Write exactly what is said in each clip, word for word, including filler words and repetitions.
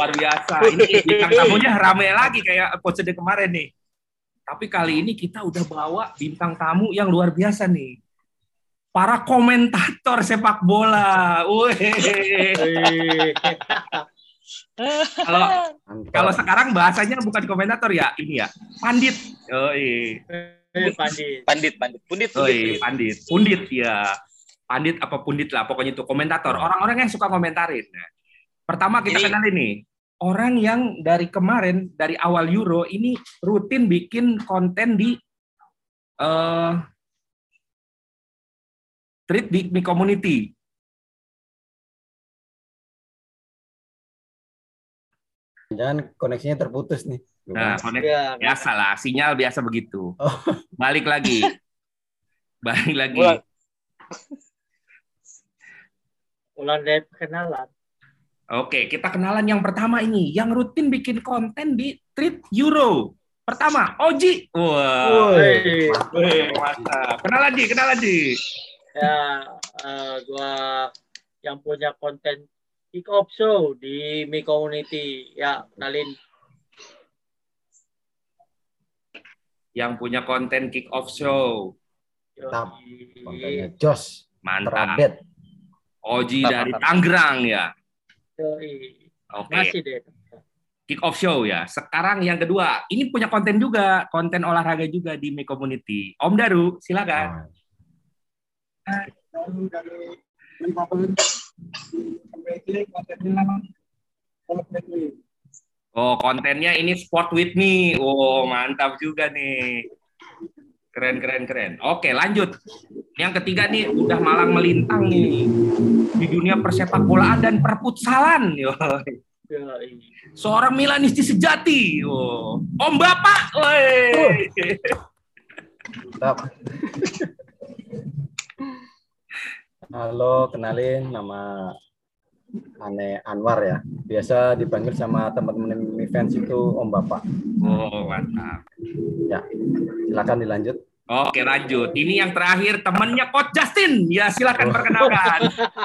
luar biasa. Ini bintang tamunya rame lagi kayak episode kemarin nih. Tapi kali ini kita udah bawa bintang tamu yang luar biasa nih. Para komentator sepak bola. Wih. Kalau kalau sekarang bahasanya bukan komentator ya, ini ya, pandit. Oh, iya. Pandit. Pandit, pandit. Pundit, oh, iya, pandit. Pundit ya. Pandit apa pundit lah, pokoknya itu komentator. Orang-orang yang suka komentarin. Nah, pertama kita ini... kenal ini. Orang yang dari kemarin, dari awal Euro, ini rutin bikin konten di uh, Treat di Mi Community. Jangan koneksinya terputus nih. Nah, koneksi ya, biasa lah, sinyal biasa begitu. Oh. Balik lagi. Balik lagi. Ulang dari kenalan. Oke, kita kenalan yang pertama ini, yang rutin bikin konten di Treat Euro. Pertama, Oji. Wah. Wow. Mantap. Kenalan Ji, kenalan Ji. Ya, uh, gua yang punya konten kick off show di Mi Community. Ya, kenalin. Yang punya konten kick off show. Mantap. Kontennya Jos. Mantap. Terupdate. Oji mantap, dari Tangerang ya. Oke. Okay. Masih deh. Kick off show ya. Sekarang yang kedua, ini punya konten juga, konten olahraga juga di Mi Community. Om Daru, silakan. Nah. Dari Oh, kontennya ini Sport with Me. Oh, mantap juga nih. Keren, keren, keren. Oke, lanjut. Yang ketiga nih, udah malang melintang nih. Di dunia persepak bolaan dan perputsalan. Seorang Milanisti sejati. Oh. Om Bapak. Mantap. Halo, kenalin nama Ane Anwar ya. Biasa dipanggil sama teman-teman fans itu Om Bapak. Oh, mantap. Ya, silakan dilanjut. Oke, lanjut. Ini yang terakhir temannya Coach Justin. Ya, silakan oh. perkenalkan.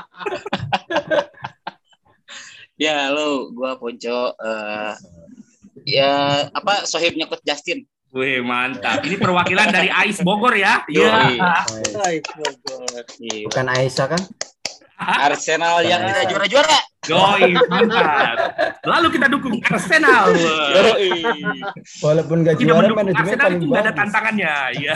Ya, halo, gua Ponco. Uh, ya, apa sohibnya Coach Justin. Wih, mantap. Ini perwakilan dari A I S Bogor ya? Iya. A I S Bogor. Bukan Aisyah kan? Arsenal yang ada juara-juara. Yoi, mantap. Lalu kita dukung Arsenal. Yoi. Walaupun gak juara, manajemen Arsenal paling itu nggak ada tantangannya. Iya.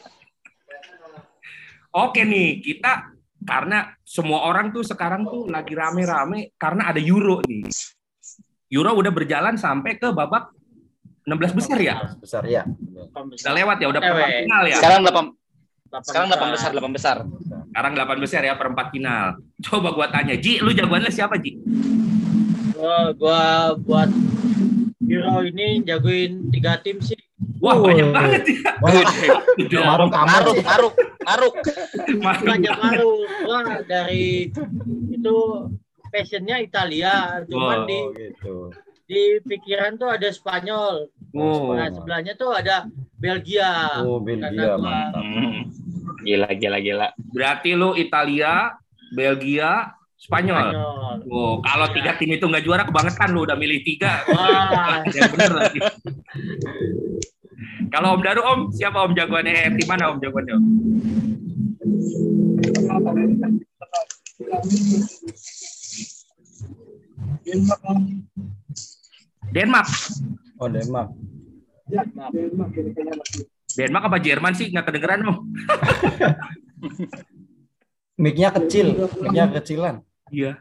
Oke nih, kita karena semua orang tuh sekarang tuh lagi rame-rame karena ada Euro nih. Euro udah berjalan sampai ke babak enam belas besar ya? Besar ya. Udah lewat ya, udah perempat final ya. Sekarang delapan Sekarang delapan besar, delapan besar. Sekarang delapan besar ya, perempat final. Coba gua tanya, Ji, lu jagoannya siapa, Ji? Gua gua buat Euro ini jagoin tiga tim sih. Wah, oh, banyak banget ya. Maruk, maruk, maruk, maruk. Banyak maruk. Wah, dari itu passionnya Italia, cuman oh, di gitu. Di pikiran tuh ada Spanyol. Oh. Nah, sebelahnya tuh ada Belgia. Oh, Belgia. Mantap. Hmm. Gila, gila, gila. Berarti lu Italia, Belgia, Spanyol. Spanyol. Oh, kalau ya. tiga tim itu nggak juara kebangetan lu udah milih tiga. Wah, yang bener lagi. Kalau Om Daru, Om, siapa Om jagoannya? Tim mana Om jagoannya? Denmark. Oh, Denmark. Denmark apa Jerman sih? Nggak kedengeran, Om. Mic-nya kecil, mic-nya kecilan. Iya.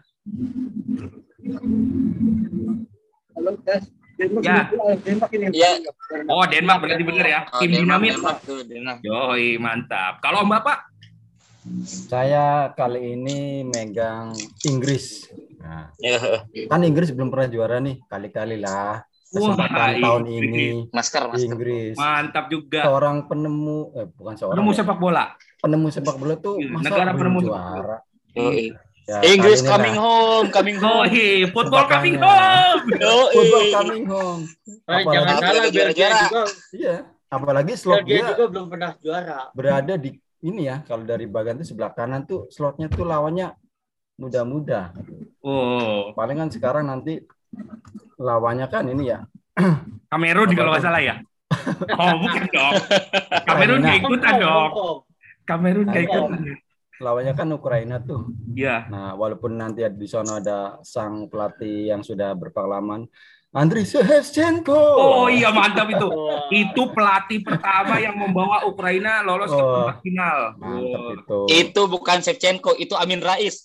Halo, guys. Denmark ya. Denmark ini. Ya. Oh, Denmark berarti bener ya. Oh, Tim Denmark, dinamis. Denmark tuh, Denmark. Yoi, mantap. Kalau Om Bapak? Saya kali ini megang Inggris. Nah, ya. Kan Inggris belum pernah juara nih, kali-kali lah. Kesempatan tahun Inggris. ini. Masker, masker. Inggris. Mantap juga. Seorang penemu, eh bukan seorang. Penemu ya. sepak bola. Penemu sepak bola tuh masa negara penemu juara. Ya, Inggris coming lah. home, coming home. Oh, hey, football coming home. Oh, football coming home. Apalagi jangan salah Belgia juga. Iya, apalagi slot Belgia dia juga belum pernah juara. Berada di ini ya, kalau dari bagian tuh sebelah kanan tuh slotnya tuh lawannya muda-muda. Oh. Palingan sekarang nanti Lawannya kan ini ya. Kamerun kalau nggak salah ya. Oh bukan dong. Kamerun nggak ikutan dong. Kamerun nggak ikutan. Lawannya kan Ukraina tuh. Iya. Nah, walaupun nanti di sana ada sang pelatih yang sudah berpengalaman, Andriy Shevchenko. Oh iya mantap itu. Itu pelatih pertama yang membawa Ukraina lolos ke perempat final. Mantap oh. itu. Itu bukan Shevchenko, itu Amin Rais.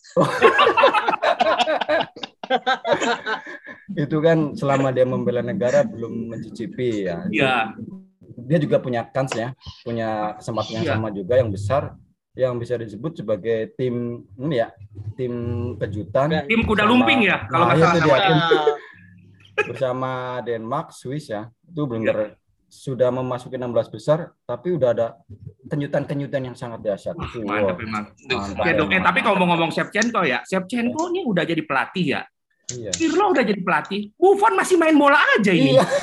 Itu kan selama dia membela negara belum mencicipi ya. Iya. Dia juga punya kans ya, punya kesempatan yang iya. sama juga yang besar, yang bisa disebut sebagai tim ini ya, tim kejutan. Tim kuda lumping ya kalau nggak nah, salah. Dia, bersama Denmark, Swiss ya, itu benar-benar ya. Sudah memasuki enam belas besar, tapi udah ada kejutan-kejutan yang sangat dahsyat. Mantap memang. Ya, dong. Eh tapi kalau ngomong Shevchenko ya, Shevchenko ini udah jadi pelatih ya. Iya. Pirlo udah jadi pelatih, Buffon masih main bola aja ini. Iya.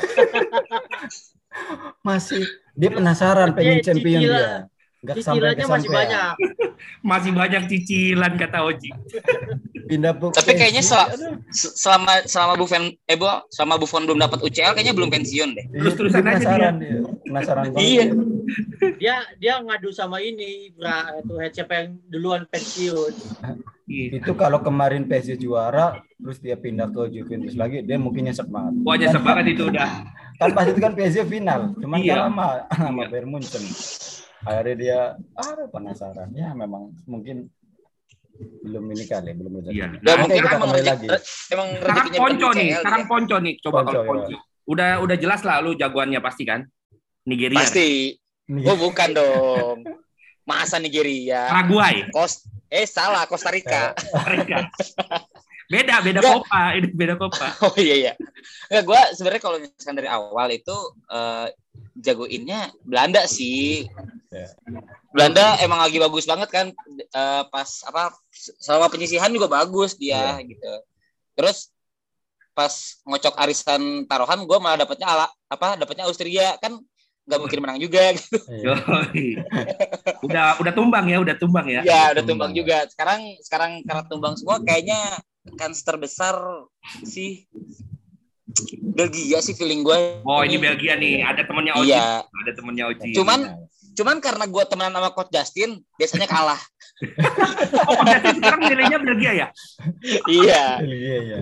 Masih dia penasaran pengen champion dia. Nggak cicilannya masih banyak. Masih banyak cicilan kata Oji. Pindah buku. Tapi kayaknya sel selama selama Buffon eh Bu, selama Buffon belum dapat U C L kayaknya belum pensiun deh. Terus-terusan aja dia. dia. Penasaran banget. Iya. Dia dia ngadu sama ini, Bra, itu siapa yang duluan pensiun. Itu kalau kemarin P S G juara terus dia pindah ke Juventus lagi, dia mungkin nyesek banget. Wah, nyesek banget itu udah. Kan pas itu kan P S G final, cuman iya. kalah sama sama Bayern Munchen. Akhirnya dia ah penasaran. Ya memang mungkin belum ini kali, belum rezeki. Iya. Nah, mungkin emang rezeki, emang sekarang Ponco nih, sekarang Ponco nih, coba Ponco, kalau Ponco. Ya. Udah udah jelas lah lu jagoannya pasti kan? Nigeria. Pasti. Oh bukan dong. Masa Nigeria? Paraguay. Kos eh salah, Costa Rica. Beda, beda Nggak. Copa, ini beda Copa. Oh iya iya. Enggak, gue sebenarnya kalau misalkan dari awal itu uh, jagoinnya Belanda sih. Ya. Belanda emang lagi bagus banget kan, uh, pas apa selama penyisihan juga bagus dia ya. Gitu. Terus pas ngocok arisan taruhan gue malah dapatnya ala apa dapatnya Austria kan nggak mungkin menang juga gitu. Ya. udah udah tumbang ya, udah tumbang ya. Ya udah tumbang juga. Sekarang sekarang karena tumbang semua kayaknya kans terbesar sih Belgia sih feeling gue. Oh ini Belgia nih, ada temennya Oji. Iya. Ada temennya Oji. Cuman cuman karena gue temenan sama Coach Justin biasanya kalah. Oh Coach Justin sekarang milihnya Belgia ya? Iya. Iya iya.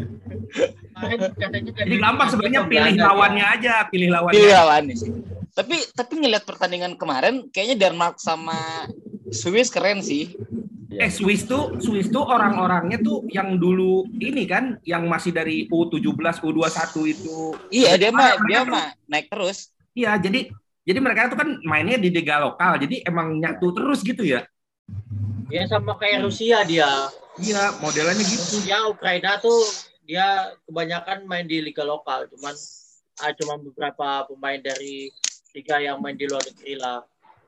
Jadi gampang sebenarnya pilih lawannya aja, pilih lawannya. Pilih lawannya sih. Tapi tapi ngelihat pertandingan kemarin kayaknya Denmark sama Swiss keren sih. Eh Swiss tuh Swiss tuh orang-orangnya tuh yang dulu ini kan yang masih dari U tujuh belas U dua puluh satu itu. Iya, dia mah dia mah naik terus. Iya, jadi jadi mereka tuh kan mainnya di liga lokal. Jadi emang nyatu terus gitu ya. Ya sama kayak Rusia dia. Iya, modelannya gitu. Ya Ukraina tuh dia kebanyakan main di liga lokal, cuman ah, cuma beberapa pemain dari liga yang main di luar negeri lah.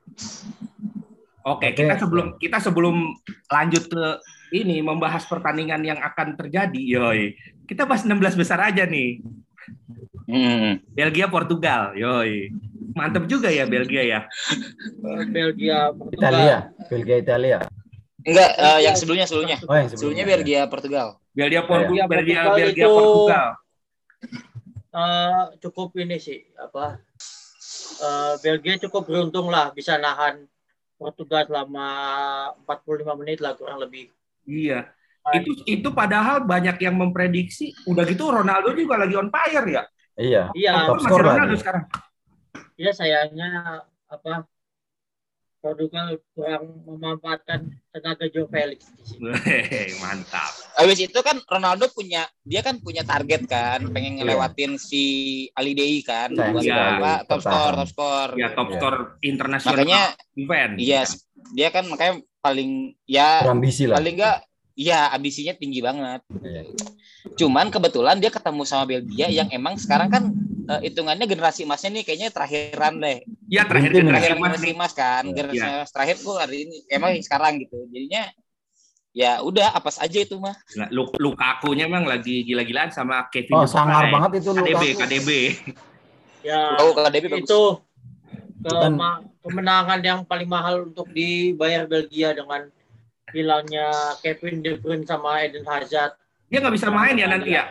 Oke, kita sebelum kita sebelum lanjut ke ini membahas pertandingan yang akan terjadi, yoi. Kita bahas enam belas besar aja nih. Hmm. Belgia Portugal, yoi. Mantap juga ya Belgia ya. Belgia Portugal. Italia, Belgia Italia. Enggak, uh, yang sebelumnya sebelumnya. Oh, yang sebelumnya Belgia Portugal. Belgia Portugal, Ya, Belgia Portugal Belgia itu, Portugal. Uh, cukup ini sih apa? Uh, Belgia cukup beruntung lah bisa nahan Portugal selama empat puluh lima menit lah kurang lebih. Iya. Itu itu padahal banyak yang memprediksi udah gitu Ronaldo juga lagi on fire ya. Iya. Iya. Top Masih skor Ronaldo lagi. sekarang. Iya sayangnya apa? Portugal kurang memanfaatkan tenaga Joe Felix di sini. Weh, mantap. Habis itu kan Ronaldo punya dia kan punya target kan, pengen ngelewatin si Ali Dei kan, Sayang buat sekali. apa top score, top score. Ya top Iya. skor internasional Makanya event. iya, dia kan makanya paling ya Berambisi lah. paling enggak ya ambisinya tinggi banget. Iya. Cuman kebetulan dia ketemu sama Belgia yang emang sekarang kan uh, hitungannya generasi emasnya nih kayaknya terakhiran deh. Ya terakhir Mungkin generasi Terakhir emas generasi nih. emas kan, Iya. generasi emas terakhir gua hari ini emang sekarang gitu. Jadinya ya udah apes aja itu mah. Nah, Lu- Lukaku-nya emang lagi gila-gilaan sama Kevin Oh, De Bruyne. sangar banget itu K D B, Lukaku. K D B. Ya Oh, kalau K D B bagus. itu Bukan. kema- kemenangan yang paling mahal untuk dibayar Belgia dengan hilangnya Kevin De Bruyne sama Eden Hazard. Dia nggak bisa main ya nanti ya.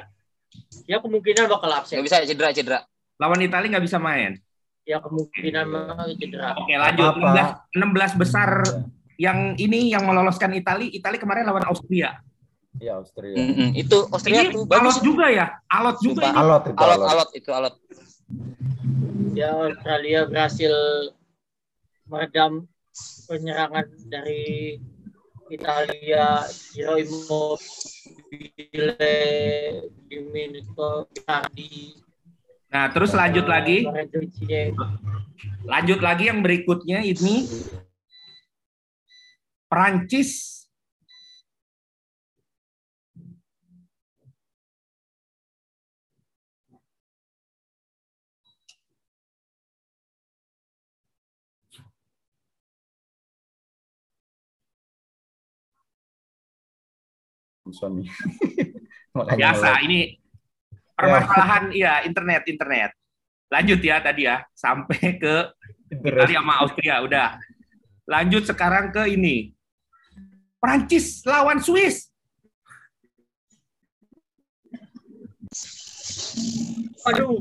Ya kemungkinan bakal absen. Nggak bisa cedera cedera. Lawan Italia nggak bisa main. Ya kemungkinan bakal cedera. Oke, lanjut. Apa-apa. enam belas besar yang ini yang meloloskan Italia. Italia kemarin lawan Austria. Iya, Austria. Mm-mm. Itu Austria Ini tuh bagus alot juga ya? Alot juga Sumpah. ini. Alot itu alot alot. alot itu alot. Ya Australia berhasil meredam penyerangan dari Italia. Ciro Immobile, Domenico Icardi. Nah, terus lanjut uh, lagi. Lorenzo Insigne. Lanjut lagi yang berikutnya ini Prancis. Sony. Biasa, ini permasalahan ya internet internet. Lanjut ya tadi ya sampai ke Italia sama Austria udah. Lanjut sekarang ke ini Prancis lawan Swiss. Aduh.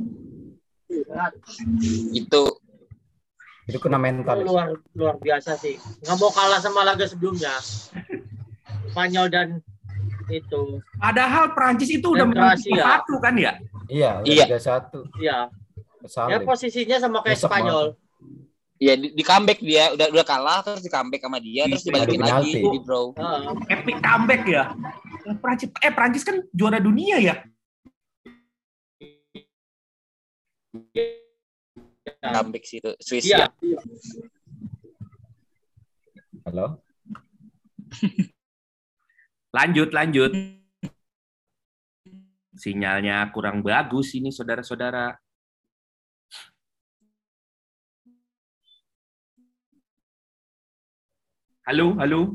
Itu Itu kena mental. Luar luar biasa sih. Nggak mau kalah sama laga sebelumnya. Spanyol dan itu. Padahal Prancis itu udah menang satu kan ya? Iya, Iya. tiga satu. Iya. Ya posisinya sama kayak Besok Spanyol. ya di, di comeback dia udah udah kalah terus di comeback sama dia terus dibalikin Adu lagi penalti. di draw. Uh, Epic comeback ya. Prancis eh Prancis kan juara dunia ya? Comeback sih itu Swiss iya. ya. Halo. Lanjut, lanjut. Sinyalnya kurang bagus ini, saudara-saudara. Halo, halo.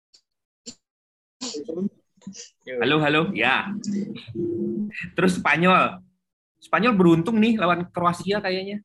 Halo, halo. Ya. Terus Spanyol. Spanyol beruntung nih lawan Kroasia kayaknya.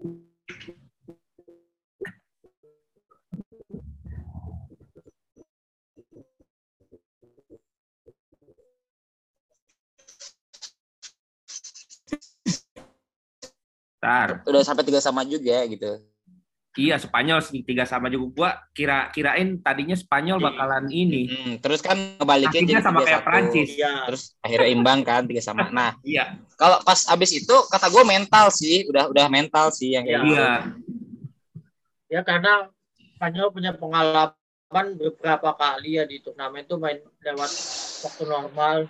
Bentar. Udah sampai tiga sama juga gitu. Iya, Spanyol tiga sama juga. Gua kira kirain tadinya Spanyol bakalan ini. Hmm, terus kan ngebalikin Akhirnya jadi sama tiga kayak satu. Prancis. Iya. Terus akhirnya imbang kan tiga sama. Nah, Iya. kalau pas abis itu kata gue mental sih, udah udah mental sih yang kayak Iya. gitu. Iya. Ya karena Spanyol punya pengalaman beberapa kali ya di turnamen tuh main lewat waktu normal.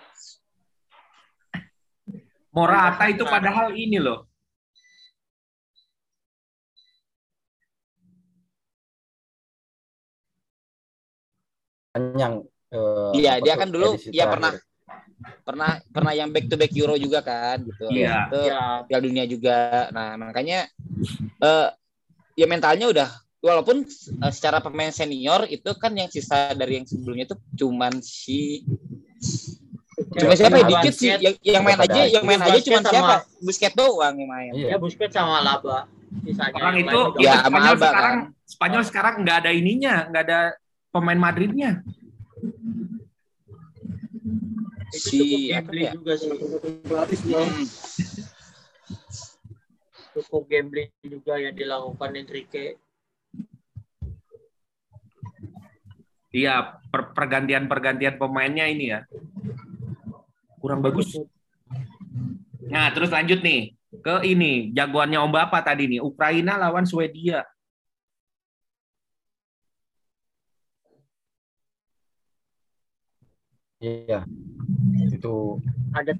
Morata itu padahal ini loh. Yang Iya, dia kan dulu edisi ya terakhir. pernah pernah pernah yang back to back Euro juga kan gitu. Iya. Itu Ya, Piala Dunia juga. Nah, makanya eh ya mentalnya udah walaupun eh, secara pemain senior itu kan yang sisa dari yang sebelumnya itu cuman si cuma siapa ya dikit sih yang, yang main aja yang main aja cuman siapa Busquets doang yang main. Iya. ya Busquets sama Alaba. Sisanya Orang yang itu lain juga. Ya, itu sama Spanyol Alba sekarang kan. Spanyol sekarang nggak ada ininya, nggak ada pemain Madridnya. Itu Si cukup apa gambling ya? juga sih. Gratis ya. Hmm. Cukup gambling juga yang dilakukan Enrique. Iya, per- pergantian-pergantian pemainnya ini ya. Kurang bagus. Nah, terus lanjut nih ke ini jagoannya Om Bapak tadi nih, Ukraina lawan Swedia. Iya. Itu Ada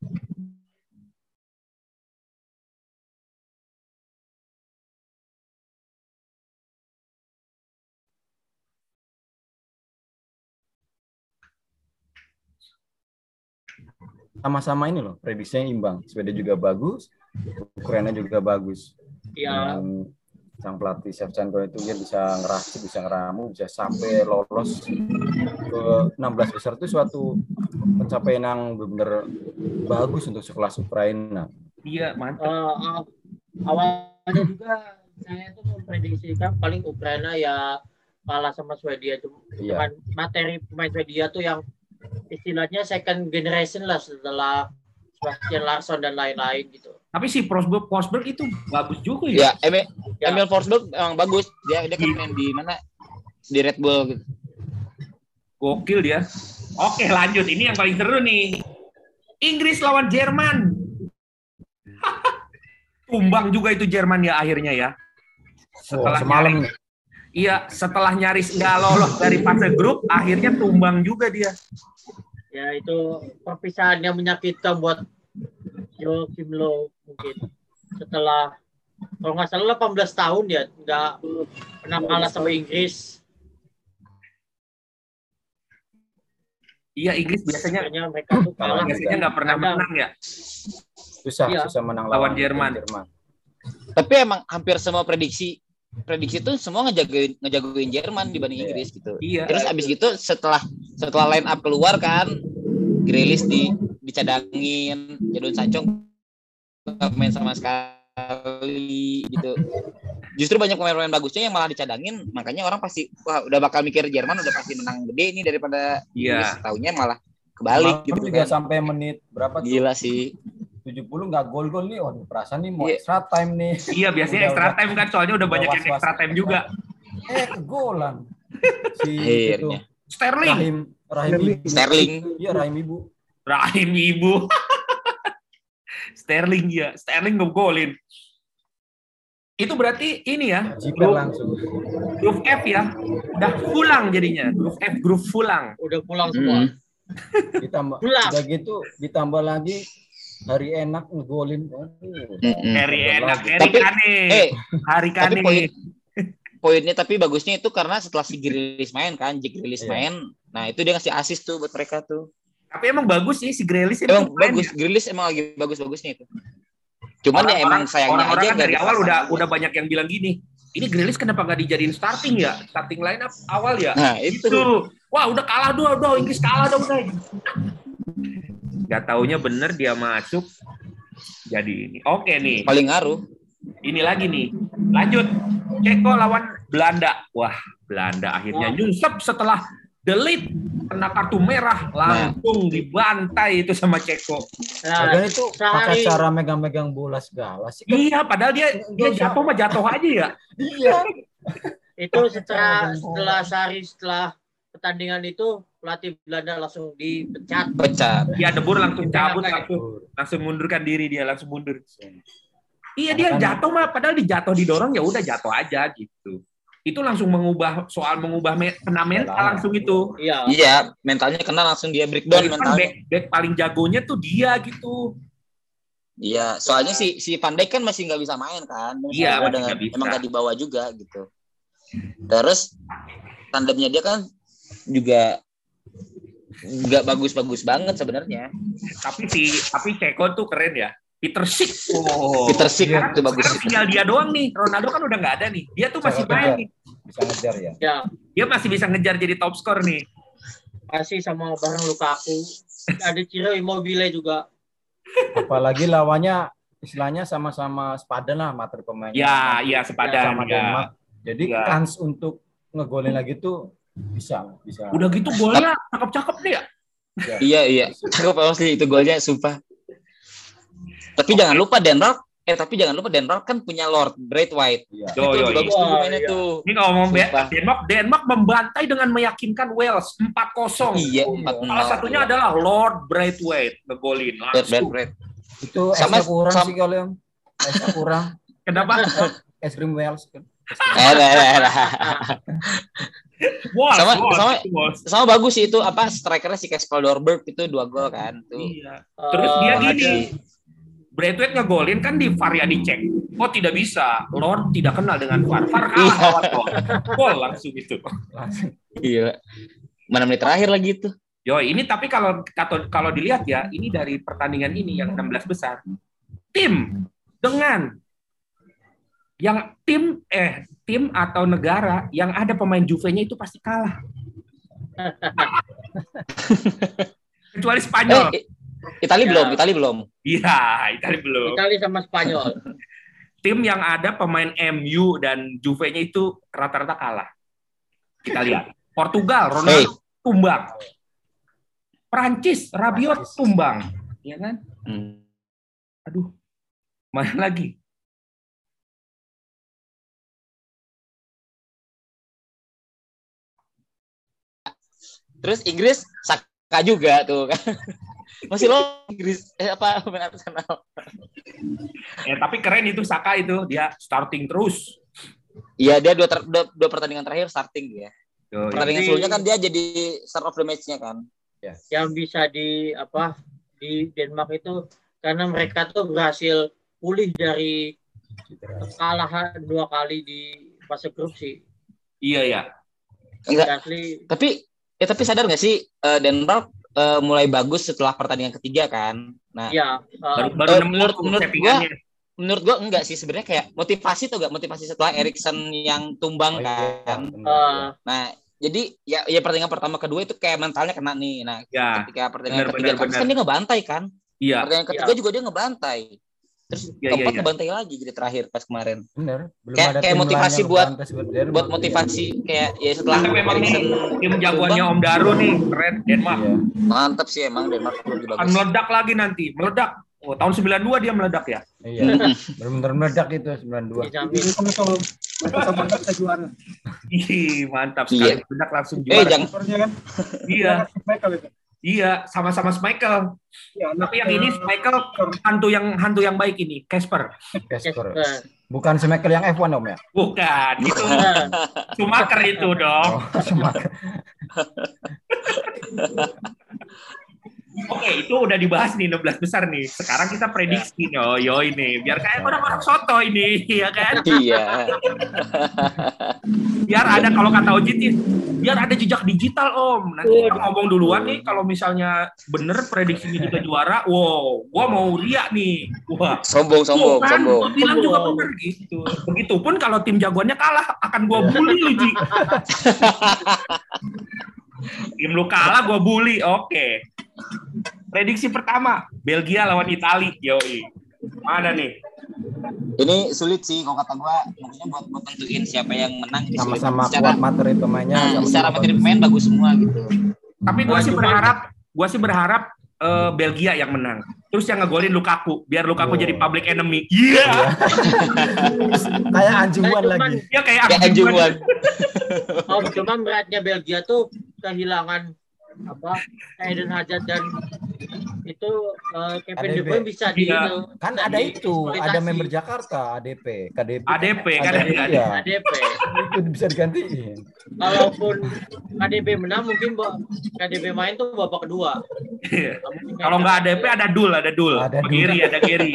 sama-sama ini loh, prediksinya imbang. Swedia juga bagus, Ukraina juga bagus. ya Dengan sang pelatih Shevchenko itu dia bisa ngeracik, bisa ngeramu, bisa sampai lolos ke enam belas besar itu suatu pencapaian yang benar-benar bagus untuk sekelas Ukraina. Iya, mantap. uh, awalnya juga saya tuh memprediksikan paling Ukraina ya kalah sama Swedia itu. Iya. Dengan materi pemain Swedia tuh yang istilahnya second generation lah setelah Sebastian Larsson dan lain-lain gitu. Tapi si Forsberg, Forsberg itu bagus juga Ya, ya. Emil, Ya. Emil Forsberg emang bagus. Dia dia kan main di mana? Di Red Bull gitu. Gokil dia. Oke, lanjut. Ini yang paling seru nih. Inggris lawan Jerman. Tumbang juga itu Jerman ya akhirnya ya. Wah, Setelah semalam nyaris, iya, setelah nyaris nggak lolos dari fase grup, akhirnya tumbang juga dia. Ya itu perpisahan yang menyakitkan buat Joachim Low mungkin. Setelah kalau nggak salah delapan belas tahun ya nggak pernah kalah sama Inggris. Iya, Inggris biasanya Biasanya mereka tuh kalah. biasanya nggak pernah Kadang. menang ya. susah, Iya. susah menang Lawan lawan Jerman. Tapi emang hampir semua prediksi prediksi itu semua ngejagoin ngejagoin Jerman dibanding Iya. Inggris gitu. Iya. Terus abis gitu setelah setelah line up keluar kan, Grealish di dicadangin, Jadon Sancho nggak main sama sekali gitu. Justru banyak pemain-pemain bagusnya yang malah dicadangin, makanya orang pasti wah udah bakal mikir Jerman udah pasti menang gede ini daripada Iya. Inggris. Taunya malah kebalik gitu juga kan. sampai menit berapa tuh? Gila sih. tujuh puluh nggak gol-gol nih. Waduh, perasaan nih mau Iya. extra time nih. Iya, biasanya Udah, extra udah. time kan, soalnya udah Udah banyak yang was-was. extra time juga. Eh, kegolan. Si itu Akhirnya. Sterling, Rahim Rahim Ibu. Sterling. Iya, Rahim Ibu. Rahim Ibu. Sterling ya, Sterling ngegolin. Itu berarti ini ya, Jiper grup, langsung. grup F ya, udah pulang jadinya. Grup F, grup pulang. Udah pulang semua. Hmm. Ditambah Pulang. udah gitu ditambah lagi hari enak ngegolin. Waduh. Mm-mm. Harry enak, Tapi- Harry Kane, Eh, Harry tapi Kane. poin poinnya tapi bagusnya itu karena setelah si Grealish main kan, Jack Grealish Iya. main. Nah, itu dia ngasih assist tuh buat mereka tuh. Tapi emang bagus sih si Grealish itu. Emang main bagus, ya. Grealish emang lagi bagus-bagusnya itu. Cuman ya emang sayangnya orang-orang aja kan dari nggak awal dipasang udah aja. udah banyak yang bilang gini. Ini Grealish kenapa nggak dijadiin starting ya? Starting line up awal ya? Nah, itu. Itu. Wah, udah kalah dua, udah Inggris kalah dong udah. Gak taunya bener dia masuk. Jadi ini. Oke nih. Paling ngaruh. Ini lagi nih. Lanjut. Ceko lawan Belanda. Wah, Belanda akhirnya nyungsep setelah The Lead kena kartu merah langsung dibantai itu sama Ceko. Nah, Padahal itu pakai sehari- cara megang-megang bola segala sih. Kan? Iya, padahal dia dia jatuh mah jatuh aja ya. Iya. itu setelah setelah sehari setelah pertandingan itu pelatih Belanda langsung dipecat. Pecat. Dia debur langsung cabut Kenapa? langsung langsung mundurkan diri dia langsung mundur. Iya dia Kan- jatuh mah padahal dijatuh didorong ya udah jatuh aja gitu. Itu langsung mengubah soal mengubah me- kena mental Mental. langsung itu. Iya. Iya, mentalnya kena langsung dia breakdown Itu kan mentalnya. back, back paling jagonya tuh dia gitu. Iya, soalnya si si Van Dijk kan masih nggak bisa main kan. Iya, Udah masih dengan- nggak bisa. Emang nggak dibawa juga gitu. Terus tandemnya dia kan juga nggak bagus-bagus banget sebenarnya. Tapi si tapi Ceko tuh keren ya. Peter Schick. Oh. Peter Schick Sekarang, itu bagus. sekarang tinggal dia doang nih. Ronaldo kan udah nggak ada nih. Dia tuh masih Bisa main ngejar. nih. Bisa ngejar ya. Ya, Dia masih bisa ngejar jadi top skor nih. masih sama bareng Lukaku. Ada Ciro Immobile juga. Apalagi lawannya istilahnya sama-sama sepadan lah materi pemainnya. Ya, iya sepadan sama ya. Denmark. Jadi Ya. kans untuk ngegolin lagi tuh bisa, bisa. Udah gitu golnya cakep-cakep deh ya. Ya. Iya iya, cakep asli itu golnya sumpah. Tapi jangan lupa Denmark, eh tapi jangan lupa Denmark kan punya Lord Braithwaite. Iya. Yo, Itu yo, bagus iya. tuh mainnya Iya. tuh. Ini ngomong Sumpah. Denmark, Denmark membantai dengan meyakinkan Wales empat kosong. Iya, Oh, empat iya. Salah satunya adalah Lord Braithwaite ngegolin Lord langsung. Braithwaite. Itu Sama- esnya kurang sama- sih kalau yang esnya kurang. Kenapa? Es krim Wales kan. Eh, eh, eh, eh. Walls, Sama- Walls, sama- Walls. Sama bagus sih itu apa strikernya si Kasper Dolberg itu dua gol kan tuh. Iya. Terus Eh, dia ada- gini, Braithwaite ngegolin kan di V A R ya dicek. Oh tidak bisa, Lord tidak kenal dengan V A R. V A R kalah Iya. lawan Lord. Gol langsung itu. Langsung. Iya. Mana menit terakhir lagi itu? Yo ini tapi kalau kalau kalau dilihat ya, ini dari pertandingan ini yang enam belas besar. Tim dengan yang tim eh tim atau negara yang ada pemain Juve-nya itu pasti kalah. Kecuali Spanyol. Eh, Itali Ya. belum, Itali belum. Iya, Italia belum. Italia sama Spanyol. Tim yang ada pemain M U dan Juve-nya itu rata-rata kalah. Kita lihat. Portugal, Ronaldo Hey. tumbang. Prancis, Rabiot Prancis. tumbang. Ya kan? Hmm. Aduh, mana lagi? Terus Inggris Saka juga tuh kan. Masih lo Inggris eh, apa pemain Arsenal. Eh tapi keren itu Saka itu, dia starting terus. Iya, dia dua, ter- dua, dua pertandingan terakhir starting dia. Yo, pertandingan jadi, sebelumnya kan dia jadi start of the match-nya kan. Yang bisa di apa di Denmark itu karena mereka tuh berhasil pulih dari kekalahan dua kali di fase grup sih. Iya ya. Enggak. Asli. Tapi ya tapi sadar nggak sih uh, Denmark uh, mulai bagus setelah pertandingan ketiga kan. Nah, ya, uh, baru baru uh, nemu menurut menurut gua menurut gua enggak sih sebenarnya kayak motivasi tuh enggak motivasi setelah Eriksen yang tumbang Oh, iya, kan. uh, Nah, jadi ya ya pertandingan pertama kedua itu kayak mentalnya kena nih. Nah, ya, ketika pertandingan bener, ketiga bener, kan, bener. kan dia ngebantai kan. Iya. Pertandingan ketiga ya. juga dia ngebantai. Terus Ya, keempat ya, ya. ngebantai lagi gitu terakhir pas kemarin. Bener. Belum Kayak ada kayak tim motivasi lain yang buat pantas buat Denmark. buat motivasi kayak ya setelah Mantap memang nih Eriksen tim jagoannya tumbang, Om Daru nih, keren Denmark. Iya. mantap sih emang Denmark lebih Akan bagus. meledak lagi nanti, meledak. Oh, tahun sembilan puluh dua dia meledak ya. Iya. Benar-benar meledak itu sembilan puluh dua. dijamin. Ini sama-sama sama kita juara. Ih, mantap Iya. sekali. Meledak langsung Eh juara. jangan Kipernya kan? Iya, Michael itu. iya, sama-sama Michael. Ya, Tapi yang ini Michael hantu yang hantu yang baik ini, Casper. Casper. Casper. Bukan Smackle yang F satu Om ya? Bukan, itu Schumacher itu dong. Oh, Schumacher. Oke, itu udah dibahas nih enam belas besar nih. Sekarang kita prediksi no, yo ini, biar kayak orang-orang soto ini, ya kan? iya. Biar ada kalau kata Ojit nih, biar ada jejak digital Om. Nanti kita ngomong duluan nih, kalau misalnya bener prediksinya kita juara, wow, gua mau riak nih. Wah, Sombong sombong tuh kan, sombong. gua bilang juga bener gitu. Begitupun kalau tim jagoannya kalah, akan gua bully lu, Ji. Tim lu kalah, gua bully. Oke. Prediksi pertama, Belgia lawan Itali. Yoi. Mana nih? Ini sulit sih kalau kata gua, makanya buat buat tentuin siapa yang menang ini sulit. Sama-sama Secara- kuat materi pemainnya. Nah, sama-sama secara materi bagus. pemain bagus semua gitu. Tapi gua Nah, sih cuman- berharap, gua sih berharap eh, Belgia yang menang. Terus yang ngegolin Lukaku, biar Lukaku Oh. jadi public enemy. Iya. Kayak anjungan Nah, cuman- lagi. Dia kayak Kayak Anjungan. Anjungan. Oh, cuma beratnya Belgia tuh kehilangan apa Eden Hazard dan itu uh, Kevin A D B. De Bruyne bisa di Iya. itu, Kan bisa ada di- itu, ada eksploitasi. member Jakarta, A D P, K D P. A D P, kan ada, ada- iya. A D P. Itu bisa digantiin. Kalaupun K D B menang mungkin bo- K D B main tuh babak kedua. Iya. Nggak mungkin Kalau nggak A D P ada Dul, ada Dul. Ada Dul. Giri, ada Giri.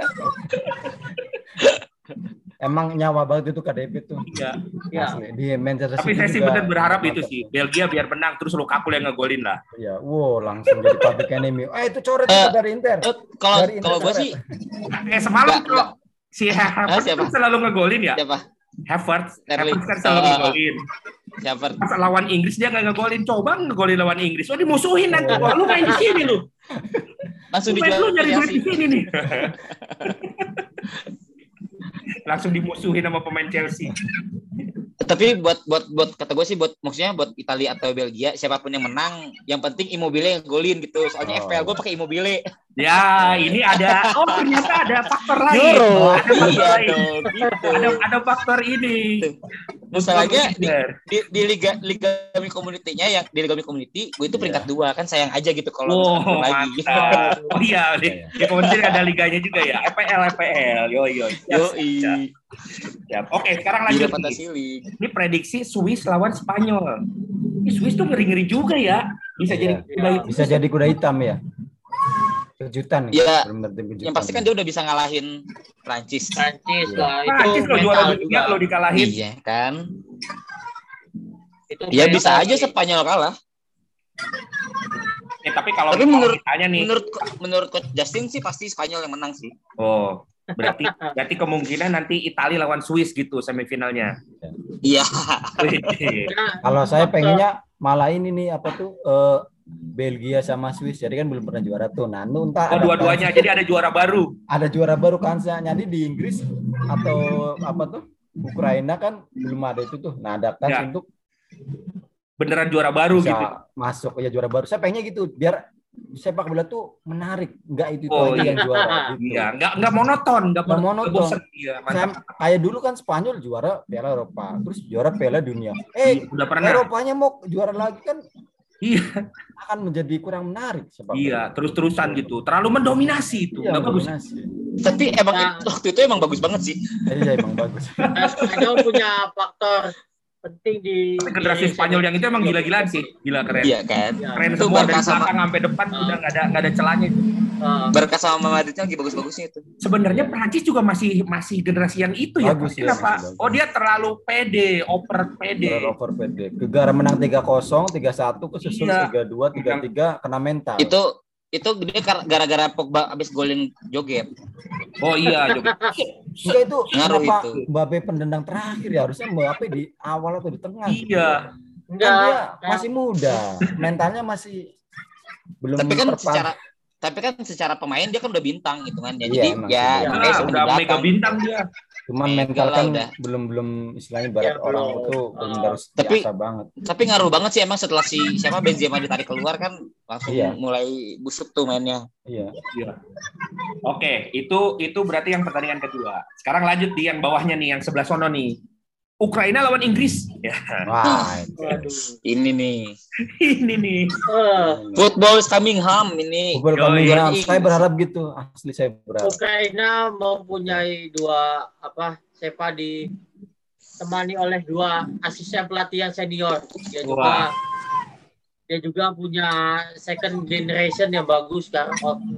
Emang nyawa banget itu K D P tuh. Iya. Ya. Asli. Di Manchester Tapi City saya sih juga benar berharap itu mantap sih. tuh. Belgia biar menang terus Lukaku yang ngegolin lah. Iya, wow langsung jadi public enemy. Eh itu coret Eh, itu dari Inter. Eh, Kalau Dari Inter kalau gua coret. sih Eh semalam Nggak, kalau si Havertz siapa? kan selalu ngegolin ya. siapa? Havertz, Sterling. Havertz kan selalu Oh, oh, oh. ngegolin. Siapa? Pas lawan Inggris dia nggak ngegolin. Coba ngegolin lawan Inggris. Oh dimusuhin nanti. Wah, lu main di sini lu. Langsung Lu main lu dijual nyari duit di Chelsea. sini nih. Langsung dimusuhin sama pemain Chelsea. Tapi buat buat buat kata gue sih buat maksudnya buat Italia atau Belgia siapapun yang menang, yang penting Immobile yang golin gitu. Soalnya Oh. F P L gue pakai Immobile. Ya, ini ada. Oh ternyata ada faktor lain. Euro. Ada faktor Iya lain. dong, gitu. Ada ada faktor ini. Masalahnya di, Bener. di, di liga liga Kami Community-nya yang di liga Kami Community gue itu peringkat dua kan sayang aja gitu kalau Oh, misalkan turun lagi. mantap. Oh iya, di, Iya. di Komensir ada liganya juga ya. F P L, F P L. Yo yo. Siap, Yoi. siap, siap. Oke, sekarang Di lanjut. Fantasy nih. League. Ini prediksi Swiss lawan Spanyol. Ini Swiss tuh ngeri-ngeri juga ya. Bisa jadi Iya. kuda hitam. Bisa jadi kuda hitam ya. Kejutan nih. Iya. Benar-benar tim kejutan. Yang pasti kan dia udah bisa ngalahin Prancis. Prancis Iya. lah itu Prancis lo juara mental dunia juga. lo dikalahin. Iya kan? Itu Ya bisa mental aja sih. Spanyol kalah. Ya, tapi kalau Tapi kalau menurut- ditanya nih, Menurut menurut coach Justin sih pasti Spanyol yang menang sih. oh berarti berarti kemungkinan nanti Italia lawan Swiss gitu semifinalnya. Iya. Nah, Kalau saya faktor- pengennya malah ini nih apa tuh eh, Belgia sama Swiss. Jadi kan belum pernah juara tuh. Nah, nu entah Oh ada dua-duanya kans- jadi ada juara baru. ada juara baru kansnya. Jadi di Inggris atau apa tuh Ukraina kan belum ada itu tuh. Nah, ada kans Ya. untuk Beneran juara baru bisa gitu. masuk ya juara baru. Saya pengennya gitu biar sepak bola tuh menarik, nggak itu itu Oh, aja iya. yang juara gitu. Iya, nggak nggak monoton, nggak Nggak monoton. monoton. Bosen. Iya, Saya, mantap. kayak dulu kan Spanyol juara Piala Eropa, terus juara Piala Dunia. Eh, Iya, udah pernah. Eropanya mau juara lagi kan Iya, akan menjadi kurang menarik sepak bola. iya, terus-terusan gitu. Terlalu mendominasi itu. Iya, Nggak bagus. dominasi. Tapi emang Nah. itu- waktu itu emang bagus banget sih. Iya, emang bagus. Nah, Spanyol punya faktor penting di Tapi generasi di- Spanyol yang itu emang gila-gilaan sih. Gila keren. Iya kan. Ya. Keren Itu semua dari Barca sama- belakang sampai depan udah nggak ada nggak ada celahnya. Uh, Barca sama Madridnya lagi bagus-bagusnya itu. Sebenarnya Prancis juga masih masih generasi yang itu ya. Bagus, Tapi ya, kenapa? masih bagus. Oh dia terlalu pede, oper pede. Over P D. Gegara menang tiga kosong, tiga satu, kesusul Iya. tiga dua, tiga tiga, kena mental. Itu itu gede kar- gara-gara Pogba abis golin joget. Oh iya juga. Enggak itu Ngaruh kenapa itu. Mbappe pendendang terakhir ya, harusnya Mbappe di awal atau di tengah. Iya. Kan enggak. dia masih muda, mentalnya masih belum Tapi kan terpah- secara tapi kan secara pemain dia kan udah bintang gitu kan. Ya, Iya, jadi emang ya sih. makanya Nah, suka di udah mega belakang. bintang dia. cuman Mega mental lah kan udah. belum belum istilahnya barat Ya, orang belum. itu belum Uh, harus tapi- biasa banget. Tapi ngaruh banget sih emang setelah si siapa Benzema ditarik keluar kan langsung Iya. mulai busuk tuh mainnya. Iya. Iya. Oke, itu itu berarti yang pertandingan kedua. Sekarang lanjut di yang bawahnya nih, yang sebelah sono nih. Ukraina lawan Inggris. Ya, Wah, itu. Waduh. Ini nih. ini nih. Uh, Football is coming home ini. Football Yo, kami iya. berharap. Saya berharap gitu, asli saya berharap. Ukraina mempunyai dua apa Sepa ditemani oleh dua asisten pelatih yang senior. Dia juga dia juga punya second generation yang bagus kan,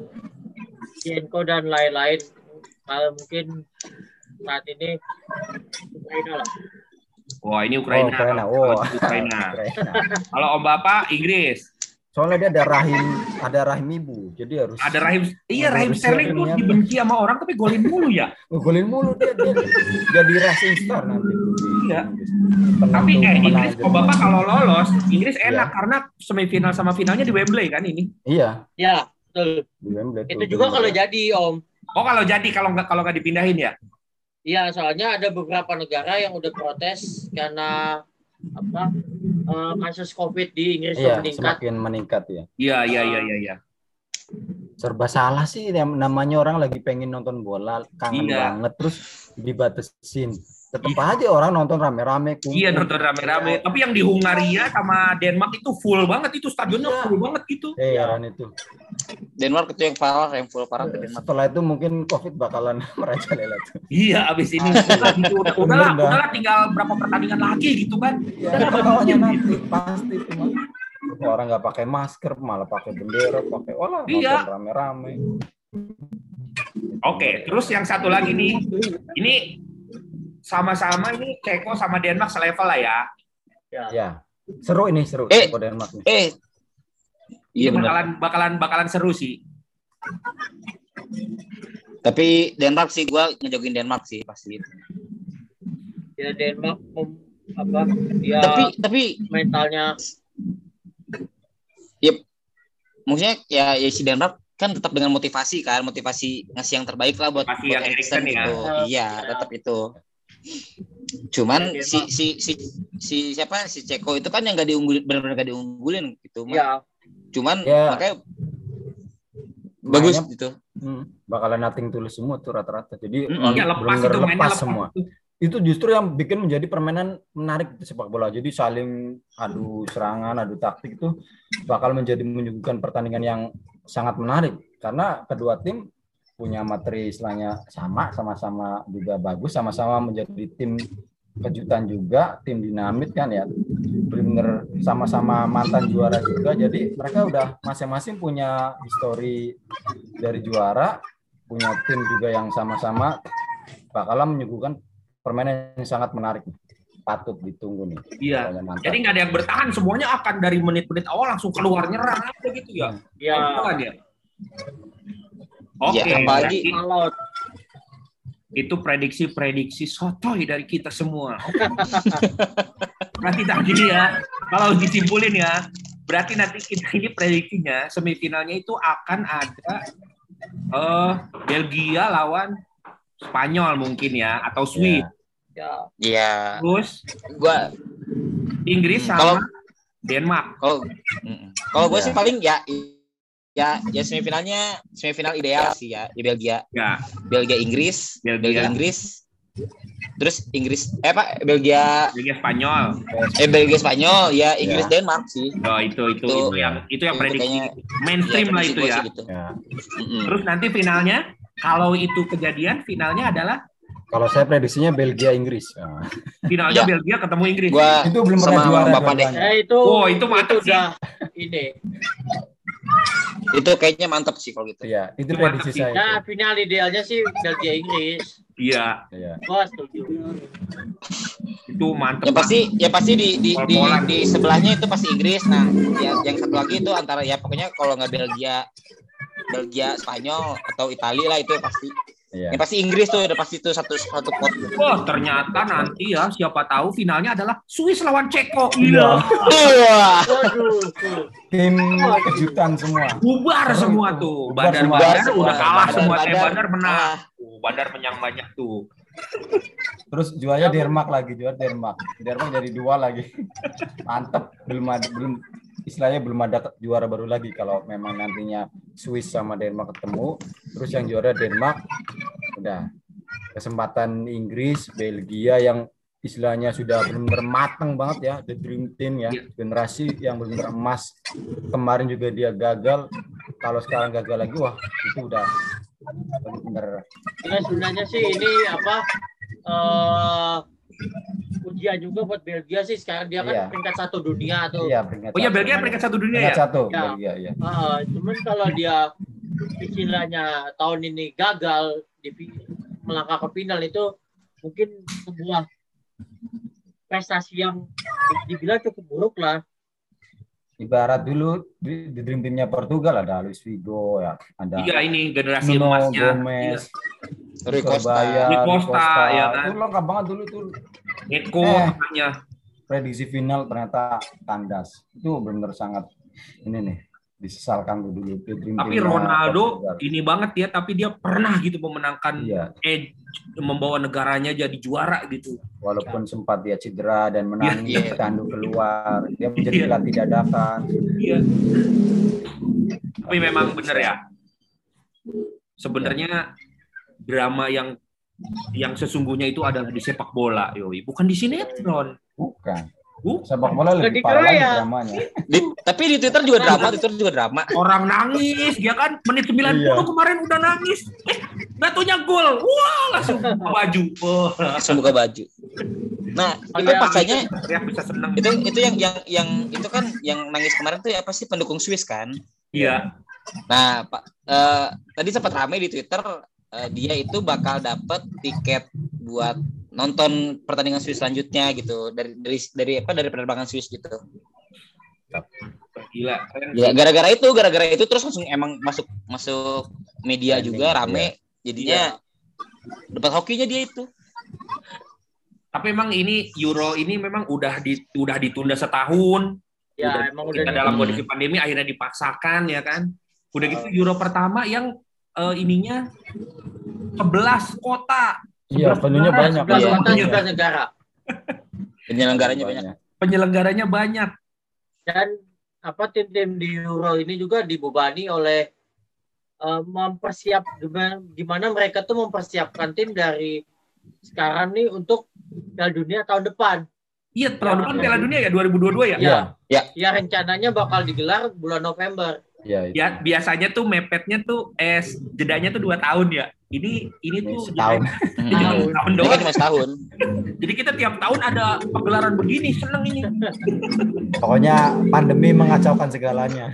Zienko dan lain-lain. Kalau mungkin saat ini Ukraina lah. Wah, ini Oh, Ukraina. Ukraina. Kalau- Oh, kalau Ukraina. Ukraina. Kalau Om Bapak Inggris. Soalnya dia ada rahim, ada rahim ibu, jadi harus Ada Raheem. Iya, Ada Raheem Rusia Sterling tuh dunia. dibenci sama orang tapi golin mulu ya. ngegolin mulu dia, dia jadi rising star nanti tuh di Iya. Inggris. Tapi Penentu eh kemenangan Inggris Om Jerman. Bapak kalau lolos, Inggris enak Iya. karena semifinal sama finalnya di Wembley kan ini. Iya, Ya, betul. di Wembley Itu tuh. juga kalau jadi Om. Oh, kalau jadi kalau nggak kalau nggak dipindahin ya. Iya, soalnya ada beberapa negara yang udah protes karena apa eh, kasus COVID di Inggris Iya, meningkat. semakin meningkat ya. Iya, iya, iya, iya, iya. Serba salah sih, yang namanya orang lagi pengen nonton bola, kangen Iya. banget, terus dibatasin. Tetap aja orang nonton rame-rame. kumpul. Iya, nonton rame-rame. Tapi yang di Hungaria sama Denmark itu full banget, itu stadionnya Iya. full banget gitu. Eh, heran itu. Denmark itu yang parah, yang full parah ke Denmark. Setelah itu mungkin COVID bakalan merajalela tuh. Iya, abis ini udah, gitu, udah, udahlah, Bener, dah. udahlah tinggal berapa pertandingan lagi gitu kan. Ya, Udah, ketawanya gitu. nanti pasti cuma orang nggak pakai masker, malah pakai bendera, pakai olah Iya. nonton rame-rame. Oke, terus yang satu lagi nih, ini sama-sama ini Ceko sama Denmark selevel lah ya. Ya, seru ini seru. Eh. Ceko Denmark nih. Eh. Iya Ini benar. bakalan bakalan bakalan seru sih. Tapi Denmark sih gua ngejogin Denmark sih pasti. Ya Denmark mem- apa dia Tapi tapi mentalnya maksudnya ya, ya si Denmark kan tetap dengan motivasi kan, motivasi ngasih yang terbaik lah buat, Motivasi buat yang Eriksen Eriksen ya. gitu. Iya, tetap itu. Cuman si si si si siapa si Ceko itu kan yang nggak diunggulin, benar-benar nggak diunggulin gitu. ya Cuman Ya. makanya bagus Mainnya- gitu. Hmm, bakalan nothing tulus semua tuh rata-rata. Jadi Mm-mm. orang Iya, lepas benar-benar itu mainnya lepas lepas. semua. Itu justru yang bikin menjadi permainan menarik di sepak bola. Jadi saling adu serangan, adu taktik itu bakal menjadi menyuguhkan pertandingan yang sangat menarik karena kedua tim punya materi istilahnya sama, sama-sama juga bagus, sama-sama menjadi tim kejutan juga, tim dinamit kan ya. Benar-benar sama-sama mantan juara juga. Jadi mereka udah masing-masing punya histori dari juara, punya tim juga yang sama-sama bakalan menyuguhkan permainan yang sangat menarik, patut ditunggu nih. Iya. Pokoknya mantap. Jadi nggak ada yang bertahan, semuanya akan dari menit-menit awal langsung keluar nyerang aja gitu ya. ya Kan ya. Oke, Ya, apalagi- berarti kalau itu prediksi-prediksi sotoy dari kita semua. Berarti tadi ya, kalau disimpulin ya, berarti nanti kita ini prediksinya semifinalnya itu akan ada eh Belgia lawan Spanyol mungkin ya, atau Swiss. Ya. ya Iya. Terus Gua Inggris Hmm, sama kalau- Denmark. kalau mm, kalau gue Ya. sih paling ya ya ya semifinalnya semifinal ideal sih ya di Belgia. Ya. Belgia Inggris, Belgia. Belgia Inggris. Terus Inggris eh apa Belgia Belgia Spanyol. eh Belgia Spanyol ya Inggris Ya. Denmark sih. Oh, itu itu itu, Itu- yang itu yang itu prediksi kayaknya- mainstream Ya, lah prediksi itu gua ya. sih gitu. Ya. Mm-mm. Terus nanti finalnya kalau itu kejadian finalnya adalah Kalau saya prediksinya Belgia Inggris. Nah, finalnya Ya. Belgia ketemu Inggris. Gua itu belum pernah sama juara Bapak deh. dua-duanya. Eh itu Oh, itu mantep sih. udah ini. Itu kayaknya mantap sih kalau gitu. Iya, itu Itu prediksi mantap sih. saya. Nah, itu. final idealnya sih Belgia Inggris. Iya, Iya. Gua setuju. itu mantep. Ya pasti ya pasti di di, di Pol-polan. di sebelahnya itu pasti Inggris. Nah, ya yang satu lagi itu antara ya pokoknya kalau nggak Belgia Belgia Spanyol atau Italia lah itu pasti. Iya. Yang pasti Inggris tuh udah pasti itu satu satu pot. Wah, ternyata nanti ya siapa tahu finalnya adalah Swiss lawan Ceko. Iya. Wah. Waduh, tuh. Tim kejutan semua. Bubar semua tuh. Bubar Bandar semua. Bandar Semua. udah kalah Bandar- semua. Eh, Bandar- Bandar menang. Ah. Tuh, Bandar menang banyak tuh. Terus juaranya Denmark lagi, juara Denmark. Denmark jadi dua lagi. Mantep, belum ada belum istilahnya belum ada juara baru lagi kalau memang nantinya Swiss sama Denmark ketemu, terus yang juara Denmark udah kesempatan Inggris, Belgia yang istilahnya sudah benar-benar matang banget ya, the dream team ya, Iya. generasi yang benar-benar emas. Kemarin juga dia gagal, kalau sekarang gagal lagi wah itu udah benar-benar Nah, sebenarnya sih ini apa eh ujian juga buat Belgia sih sekarang dia kan Iya. peringkat satu dunia tuh. iya peringkat Oh iya, satu. Belgia peringkat satu dunia Peringkat ya? satu Ya. Belgia ya. Ah, cuman kalau dia istilahnya tahun ini gagal di melangkah ke final itu mungkin sebuah prestasi yang dibilang cukup buruk lah. Ibarat dulu di, di dream teamnya Portugal ada Luis Figo ya, ada Iya, ini generasi Nuno emasnya. Gomez, Rui Costa. Surabaya, Rui Rui Costa, Costa. ya kan? Itu lengkap banget dulu tuh. Eko Eh. tengahnya. Prediksi final ternyata kandas. Itu benar-benar sangat ini nih disesalkan tuh dulu di dream Tapi teamnya Ronaldo Portugal. ini banget ya, tapi dia pernah gitu memenangkan Iya, eh membawa negaranya jadi juara gitu. walaupun sempat dia cedera dan menangis, Iya. tanduk keluar, dia menjadi Iya. pelatih dadakan. Iya. Tapi memang bener ya. Sebenarnya drama yang yang sesungguhnya itu adalah di sepak bola, yoi, bukan di sinetron. Bukan. Bu, Sepak bola lebih Jadi parah lagi kaya. dramanya. Di, tapi di Twitter juga drama, di Twitter juga drama. orang nangis, ya kan? Menit sembilan puluh Iya. kemarin udah nangis. Eh, Batunya gol. Wah, langsung buka baju. Wah, Langsung buka baju. Nah, Oh, itu iya. paksanya teriak bisa seneng. itu itu yang yang yang itu kan yang nangis kemarin tuh ya pasti pendukung Swiss kan. Iya. Nah, Pak eh, tadi sempat ramai di Twitter eh, dia itu bakal dapat tiket buat nonton pertandingan Swiss selanjutnya gitu dari dari dari apa dari penerbangan Swiss gitu. Gila. Keren. Ya gara-gara itu, gara-gara itu terus langsung emang masuk masuk media Trending, juga rame. Jadinya dapat hokinya dia itu. Tapi memang ini Euro ini memang udah di, udah ditunda setahun. Ya Udah- emang kita udah dalam Hmm. kondisi pandemi akhirnya dipaksakan ya kan. Udah gitu Euro pertama yang eh, ininya sebelas kota, Iya, penuhnya banyak. sebelas Iya. kota sebelas negara Penyelenggaranya banyak. penyelenggaranya banyak. dan apa tim-tim di Euro ini juga dibebani oleh eh, mempersiap gimana, gimana mereka tuh mempersiapkan tim dari sekarang nih untuk Piala Dunia tahun depan. Iya, tahun depan Piala Dunia ya dua ribu dua puluh dua ya. Iya, Ya rencananya bakal digelar bulan November. iya. itu. Ya, biasanya tuh mepetnya tuh eh jedanya tuh dua tahun ya. Ini ini Ini tuh setahun. Ini cuma Hmm. setahun Ini kan doang. cuma setahun. Jadi kita tiap tahun ada pagelaran begini, seneng ini. Pokoknya pandemi mengacaukan segalanya.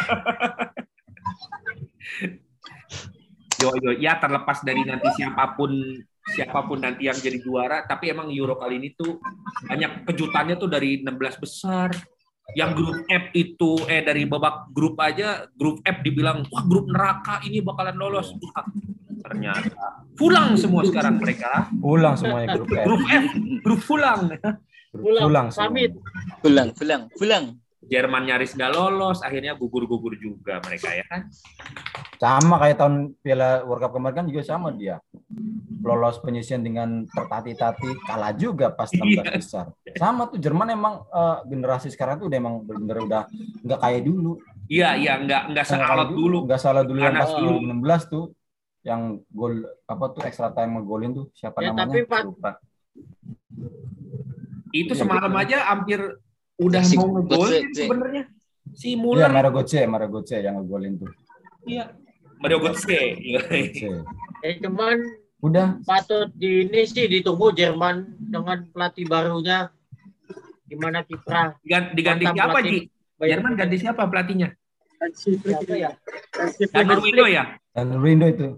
Yo yo, ya terlepas dari nanti siapapun siapapun nanti yang jadi juara, tapi emang Euro kali ini tuh banyak kejutannya tuh dari enam belas besar. Yang grup F itu eh dari babak grup aja, grup F dibilang wah grup neraka ini bakalan lolos. Wah, ternyata pulang semua sekarang mereka. Pulang semuanya grup F. Grup F, grup pulang. Grup Pulang, pulang pamit. semuanya. Pulang, pulang, pulang. Jerman nyaris nggak lolos, akhirnya gugur-gugur juga mereka ya kan. Sama kayak tahun Piala World Cup kemarin kan juga sama dia. Lolos penyisian dengan tertati-tati, kalah juga pas enam belas besar. Sama tuh Jerman emang eh, generasi sekarang tuh udah emang benar-benar udah nggak kayak dulu. Iya, iya, nggak nggak sealot dulu. Nggak salah dulu yang Panas pas dulu. dua ribu enam belas tuh, yang gol apa tuh extra time ngegolin tuh siapa Ya, namanya? tapi Pak- Lupa. Itu Iya, semalam gitu. aja hampir udah Si mau ngegolin Götze. sebenarnya. Si Iya, Muller. Mario Götze, Mario Götze yang ngegolin tuh. Iya. Mario Götze. Iya. Götze. Eh cuman Udah. patut di ini sih ditunggu Jerman dengan pelatih barunya gimana kiprah. Digan- Diganti Kontak siapa, pelatih. Ji? Jerman ganti siapa pelatihnya? Hansi Flick Siapa ini. ya? Hansi Flick. Dan Ringo ya? Dan Rindo itu.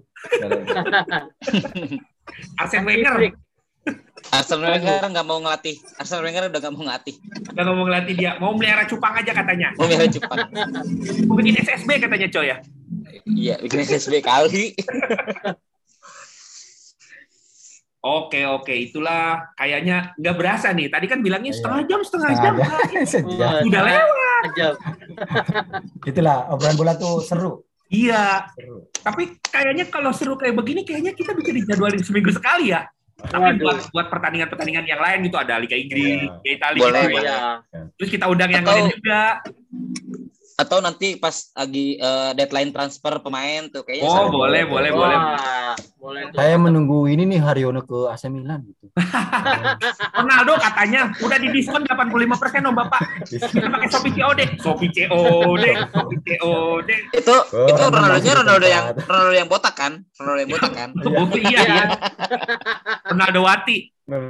Arsene Hansi Wenger. Flick. Arsene Wenger nggak mau ngelatih. Arsene Wenger udah nggak mau ngelatih. Udah ngomong latih dia. Mau melihara cupang aja katanya. Mau milih Jepang. Mau bikin S S B katanya, coy ya. Iya, bikin S S B kali. Oke, oke. Itulah kayaknya nggak berasa nih. Tadi kan bilangnya Iya. setengah jam, setengah, Setengah jam. jam. Sejam. Udah lewat. Aja. Itulah obrolan bola tuh seru. Iya. Seru. Tapi kayaknya kalau seru kayak begini, kayaknya kita bisa dijadwalin seminggu sekali ya. Tapi Waduh. buat buat pertandingan-pertandingan yang lain gitu, ada Liga Inggris, Iya. Liga Italia, Boleh, gitu. boleh. Ya. Terus kita undang yang Atau- lain juga. Atau nanti pas lagi eh, deadline transfer pemain tuh kayaknya. Oh, seru. boleh, boleh, boleh. Wah, boleh tuh. Saya menunggu ini nih Haryono ke A C Milan gitu. Ronaldo katanya udah di diskon delapan puluh lima persen om Bapak. Kita pakai Shopee C O D. Shopee C O D, Shopee C O D. Itu Oh, itu emang Ronaldo-nya masih Ronaldo tempat. yang Ronaldo yang botak kan? Ronaldo yang botak kan? Oh, iya, iya. Ronaldo Wati.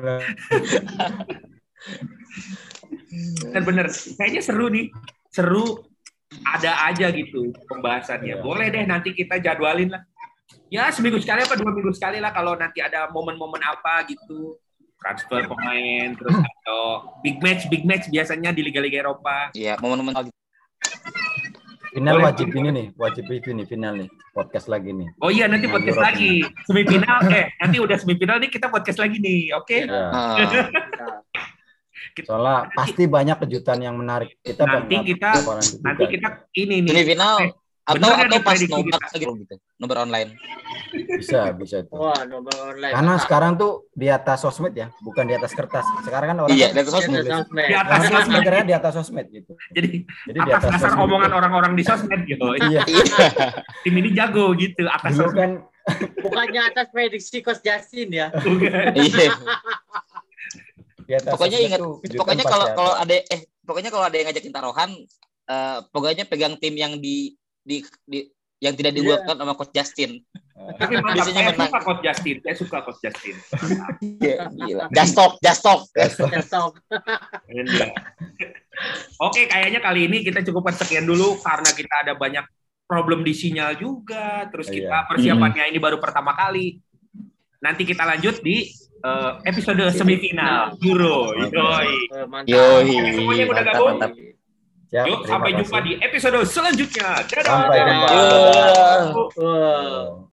Bener-bener. Kayaknya seru nih. Seru. Ada aja gitu pembahasannya. Boleh deh nanti kita jadwalin lah. Ya seminggu sekali apa dua minggu sekali lah kalau nanti ada momen-momen apa gitu. Transfer pemain, terus atau big match, big match biasanya di Liga-Liga Eropa. Iya, momen-momen. Final Boleh. wajib ini nih, wajib itu nih final nih, podcast lagi nih. Oh iya nanti Nah, podcast Eropa lagi. Semifinal, eh nanti udah semifinal nih kita podcast lagi nih, oke? Ya. Ah. Soalnya pasti banyak kejutan yang menarik. Kita Nanti bakal- kita, bakalan juga. nanti kita ini nih. Semifinal Eh, atau bener nggak atau nih pas prediksi nobar kita? gitu, gitu. Nobar online. bisa bisa itu. Wah, nomor online. Karena Mantap. sekarang tuh di atas sosmed ya, bukan di atas kertas. Sekarang kan orang Iya, kan di atas sosmed. Iya, sosmed. Di atas orang kan sosmed. sebenarnya di atas sosmed gitu. Jadi Jadi di atas atas dasar sosmed omongan itu- orang-orang di sosmed gitu. Iya. Iya. Tim ini jago gitu atas Dulu sosmed. kan Bukannya atas prediksi Coach Justin ya. Iya. di atas Pokoknya sosmed ingat, tuh kejutan pokoknya pasti kalau ada. kalau ada eh pokoknya kalau ada yang ngajakin taruhan, eh, pokoknya pegang tim yang di di, di yang tidak dibuatkan sama Coach Justin. Tapi mantap, Biasanya saya menang. suka Coach Justin. Saya suka Coach Justin. Iya, gila. Just talk, just talk. Desktop. Keren dia. Oke, kayaknya kali ini kita cukupkan sekian dulu karena kita ada banyak problem di sinyal juga. Terus kita Iya. persiapannya ini baru pertama kali. Nanti kita lanjut di eh, episode semifinal Euro. Yoi. Eh, Mantap. Yoi. Semuanya udah Mantap, gabung. mantap. Siap, Yuk, terima sampai kasih. jumpa di episode selanjutnya. Dadah. Sampai jumpa. Dadah. Wah. Oh.